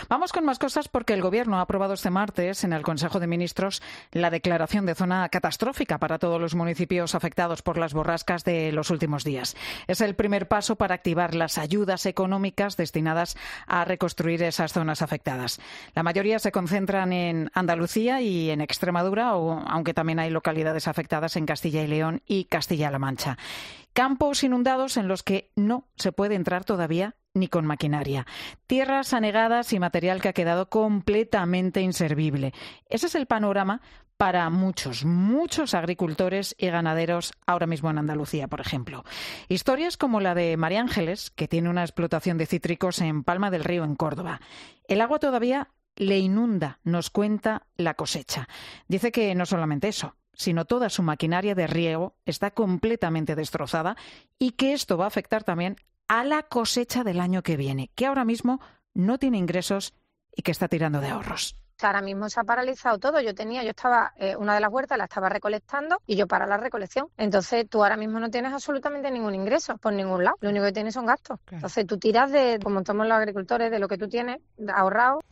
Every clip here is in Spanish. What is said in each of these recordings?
Vamos con más cosas porque el Gobierno ha aprobado este martes en el Consejo de Ministros la declaración de zona catastrófica para todos los municipios afectados por las borrascas de los últimos días. Es el primer paso para activar las ayudas económicas destinadas a reconstruir esas zonas afectadas. La mayoría se concentran en Andalucía y en Extremadura, aunque también hay localidades afectadas en Castilla y León y Castilla-La Mancha. Campos inundados en los que no se puede entrar todavía ni con maquinaria. Tierras anegadas y material que ha quedado completamente inservible. Ese es el panorama para muchos agricultores y ganaderos ahora mismo en Andalucía, por ejemplo. Historias como la de María Ángeles, que tiene una explotación de cítricos en Palma del Río, en Córdoba. El agua todavía le inunda, nos cuenta la cosecha. Dice que no solamente eso, sino toda su maquinaria de riego está completamente destrozada y que esto va a afectar también a la cosecha del año que viene, que ahora mismo no tiene ingresos y que está tirando de ahorros. Ahora mismo se ha paralizado todo. Yo estaba, una de las huertas la estaba recolectando y yo para la recolección. Entonces tú ahora mismo no tienes absolutamente ningún ingreso por ningún lado. Lo único que tienes son gastos. Claro. Entonces tú tiras como somos los agricultores, de lo que tú tienes ahorrado.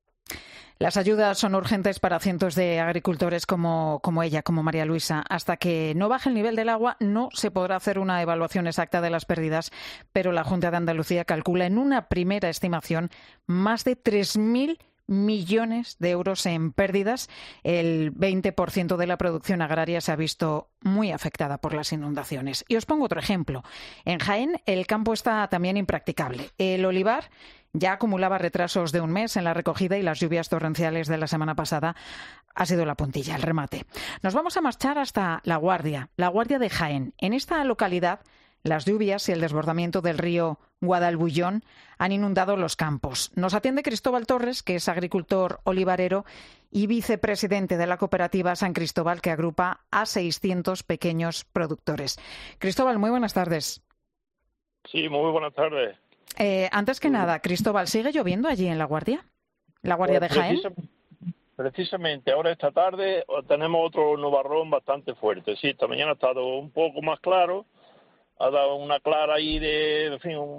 Las ayudas son urgentes para cientos de agricultores como ella, como María Luisa. Hasta que no baje el nivel del agua no se podrá hacer una evaluación exacta de las pérdidas, pero la Junta de Andalucía calcula en una primera estimación más de 3.000 millones de euros en pérdidas. El 20% de la producción agraria se ha visto muy afectada por las inundaciones. Y os pongo otro ejemplo. En Jaén el campo está también impracticable. El olivar ya acumulaba retrasos de un mes en la recogida y las lluvias torrenciales de la semana pasada ha sido la puntilla, el remate. Nos vamos a marchar hasta La Guardia de Jaén. En esta localidad, las lluvias y el desbordamiento del río Guadalbullón han inundado los campos. Nos atiende Cristóbal Torres, que es agricultor olivarero y vicepresidente de la cooperativa San Cristóbal, que agrupa a 600 pequeños productores. Cristóbal, muy buenas tardes. Sí, muy buenas tardes. Antes que nada, Cristóbal, ¿sigue lloviendo allí en La Guardia? ¿La Guardia de Jaén? Precisamente, ahora esta tarde tenemos otro nubarrón bastante fuerte. Sí, esta mañana ha estado un poco más claro, ha dado una clara ahí de,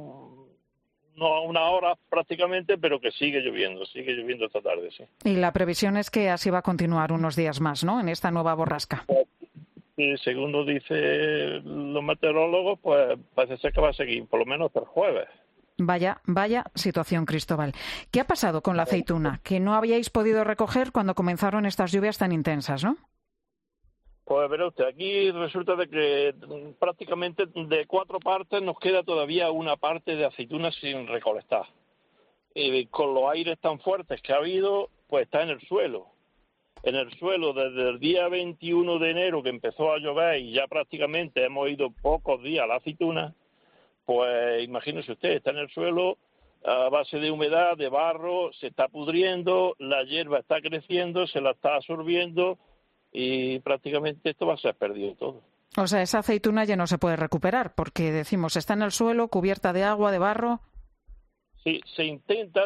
no una hora prácticamente, pero que sigue lloviendo esta tarde, sí. Y la previsión es que así va a continuar unos días más, ¿no?, en esta nueva borrasca. Sí, según nos dicen los meteorólogos, pues parece ser que va a seguir por lo menos hasta el jueves. Vaya situación, Cristóbal. ¿Qué ha pasado con la aceituna? Que no habíais podido recoger cuando comenzaron estas lluvias tan intensas, ¿no? Pues verá usted, aquí resulta de que prácticamente de 4 partes nos queda todavía una parte de aceituna sin recolectar. Con los aires tan fuertes que ha habido, pues está en el suelo. En el suelo desde el día 21 de enero que empezó a llover y ya prácticamente hemos ido pocos días a la aceituna, pues imagínese usted, está en el suelo a base de humedad, de barro, se está pudriendo, la hierba está creciendo, se la está absorbiendo y prácticamente esto va a ser perdido todo. O sea, esa aceituna ya no se puede recuperar porque decimos, está en el suelo, cubierta de agua, de barro. Sí, se intenta,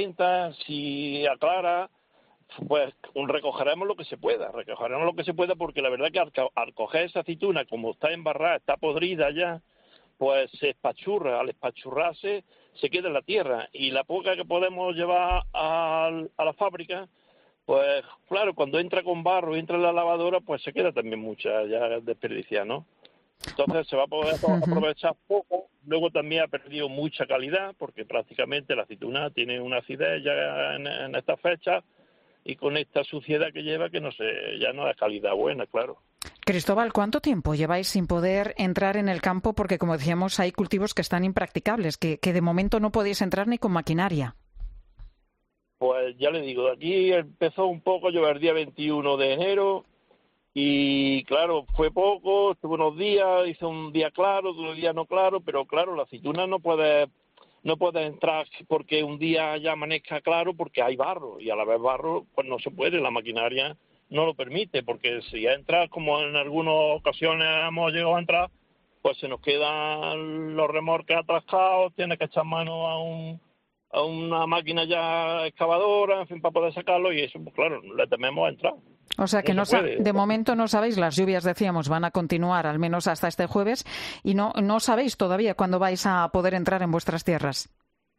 si aclara, pues recogeremos lo que se pueda porque la verdad que al coger esa aceituna, como está embarrada, está podrida ya, pues se espachurra, al espachurrarse se queda en la tierra y la poca que podemos llevar a la fábrica, pues claro, cuando entra con barro, entra en la lavadora, pues se queda también mucha ya desperdiciada, ¿no? Entonces se va a poder aprovechar poco. Luego también ha perdido mucha calidad porque prácticamente la aceituna tiene una acidez ya en esta fecha y con esta suciedad que lleva que ya no es calidad buena, claro. Cristóbal, ¿cuánto tiempo lleváis sin poder entrar en el campo? Porque, como decíamos, hay cultivos que están impracticables, que de momento no podéis entrar ni con maquinaria. Pues ya le digo, aquí empezó un poco a llover el día 21 de enero y, claro, fue poco, estuvo unos días, hizo un día claro, otro día no claro, pero, claro, la aceituna no puede entrar porque un día ya amanezca claro porque hay barro y a la vez barro pues no se puede, la maquinaria no lo permite porque si entra como en algunas ocasiones hemos llegado a entrar, pues se nos quedan los remolques atascados, tiene que echar mano a una máquina ya excavadora, en fin, para poder sacarlo y eso, pues claro, le tememos a entrar. O sea que de momento no sabéis, las lluvias, decíamos, van a continuar al menos hasta este jueves y no sabéis todavía cuándo vais a poder entrar en vuestras tierras.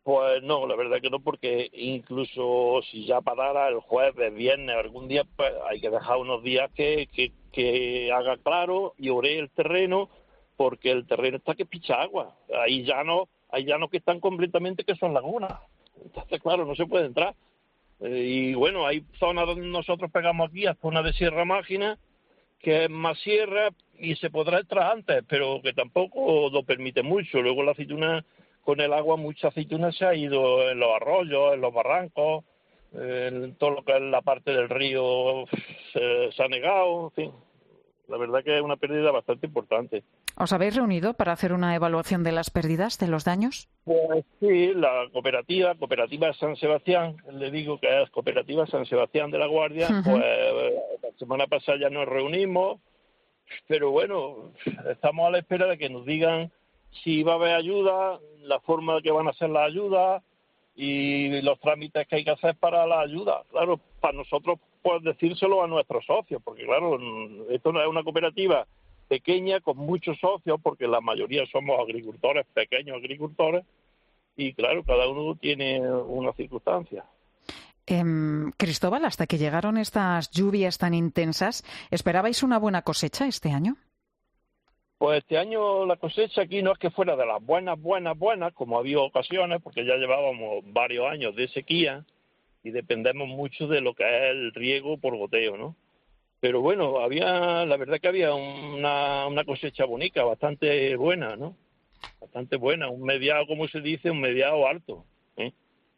Pues no, la verdad que no, porque incluso si ya parara el jueves, viernes, algún día, pues hay que dejar unos días que haga claro y ore el terreno, porque el terreno está que picha agua. Hay llanos que están completamente que son lagunas. Entonces, claro, no se puede entrar. Y bueno, hay zonas donde nosotros pegamos aquí, a zona de Sierra Mágina, que es más sierra y se podrá entrar antes, pero que tampoco lo permite mucho. Luego la aceituna, con el agua, mucha aceituna se ha ido en los arroyos, en los barrancos, en todo lo que es la parte del río se ha negado, en fin. La verdad que es una pérdida bastante importante. ¿Os habéis reunido para hacer una evaluación de las pérdidas, de los daños? Pues sí, la cooperativa San Sebastián, le digo que es Cooperativa San Sebastián de la Guardia, pues la semana pasada ya nos reunimos, pero bueno, estamos a la espera de que nos digan si va a haber ayuda, la forma que van a ser las ayudas y los trámites que hay que hacer para la ayuda. Claro, para nosotros, pues decírselo a nuestros socios, porque claro, esto no es una cooperativa pequeña con muchos socios, porque la mayoría somos agricultores, pequeños agricultores, y claro, cada uno tiene una circunstancia. Cristóbal, hasta que llegaron estas lluvias tan intensas, ¿esperabais una buena cosecha este año? Pues este año la cosecha aquí no es que fuera de las buenas, como ha habido ocasiones, porque ya llevábamos varios años de sequía y dependemos mucho de lo que es el riego por goteo, ¿no? Pero bueno, la verdad que había una cosecha bonita, bastante buena, ¿no? Bastante buena, un mediado, como se dice, un mediado alto, ¿eh?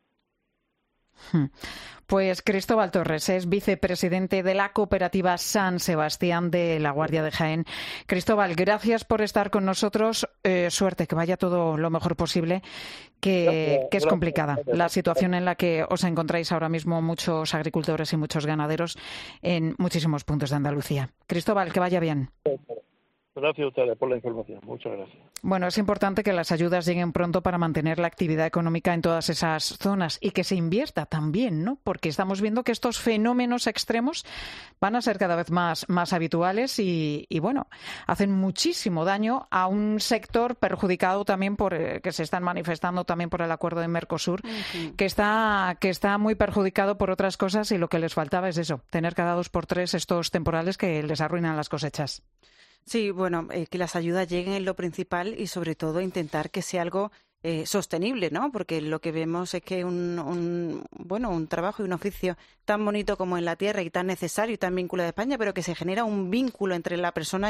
Pues Cristóbal Torres es vicepresidente de la Cooperativa San Sebastián de la Guardia de Jaén. Cristóbal, gracias por estar con nosotros. Suerte, que vaya todo lo mejor posible, que es complicada la situación en la que os encontráis ahora mismo muchos agricultores y muchos ganaderos en muchísimos puntos de Andalucía. Cristóbal, que vaya bien. Gracias a ustedes por la información. Muchas gracias. Bueno, es importante que las ayudas lleguen pronto para mantener la actividad económica en todas esas zonas y que se invierta también, ¿no? Porque estamos viendo que estos fenómenos extremos van a ser cada vez más habituales y bueno, hacen muchísimo daño a un sector perjudicado también que se están manifestando también por el acuerdo de Mercosur, que está muy perjudicado por otras cosas, y lo que les faltaba es eso, tener cada 2 por 3 estos temporales que les arruinan las cosechas. Sí, bueno, que las ayudas lleguen es lo principal y sobre todo intentar que sea algo sostenible, ¿no? Porque lo que vemos es que un trabajo y un oficio tan bonito como en la tierra y tan necesario y tan vinculado a España, pero que se genera un vínculo entre la persona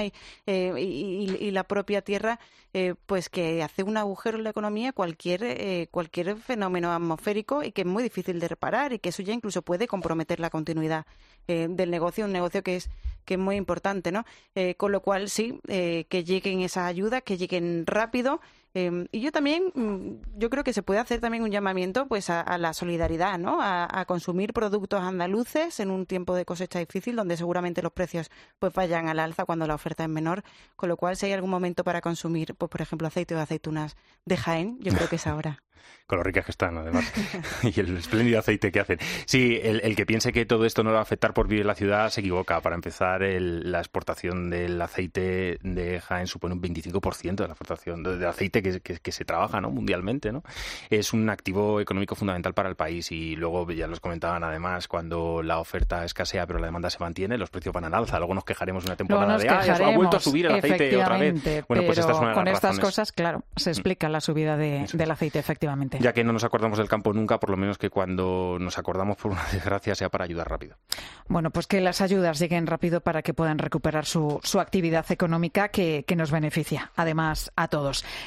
y la propia tierra, pues que hace un agujero en la economía cualquier fenómeno atmosférico, y que es muy difícil de reparar, y que eso ya incluso puede comprometer la continuidad del negocio, un negocio que es muy importante, ¿no? Con lo cual, sí, que lleguen esas ayudas, que lleguen rápido. Y yo creo que se puede hacer también un llamamiento pues a la solidaridad, ¿no? A consumir productos andaluces en un tiempo de cosecha difícil, donde seguramente los precios pues vayan al alza cuando la oferta es menor, con lo cual si hay algún momento para consumir, pues por ejemplo aceite o aceitunas de Jaén, yo creo que es ahora. Con lo ricas que están, además, y el espléndido aceite que hacen. Sí, el que piense que todo esto no va a afectar por vivir en la ciudad se equivoca. Para empezar, la exportación del aceite de Jaén supone un 25% de la exportación de aceite que se trabaja, ¿no?, mundialmente, ¿no? Es un activo económico fundamental para el país, y luego ya los comentaban, además, cuando la oferta escasea pero la demanda se mantiene, los precios van al alza. Luego nos quejaremos una temporada ha vuelto a subir el aceite otra vez. Bueno, pues esta es una de las con estas razones. Cosas, claro, se explica la subida del aceite, efectivamente. Ya que no nos acordamos del campo nunca, por lo menos que cuando nos acordamos por una desgracia sea para ayudar rápido. Bueno, pues que las ayudas lleguen rápido para que puedan recuperar su actividad económica que nos beneficia, además, a todos.